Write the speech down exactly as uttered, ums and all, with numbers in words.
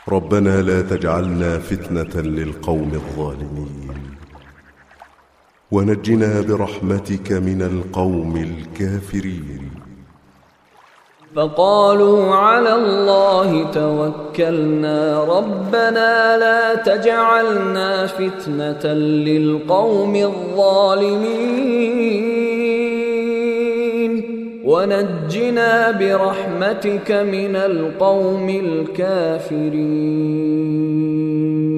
ربنا لا تجعلنا فتنة للقوم الظالمين، ونجنا برحمتك من القوم الكافرين. فقالوا على الله توكلنا ربنا لا تجعلنا فتنة للقوم الظالمين ونجنا برحمتك من القوم الكافرين.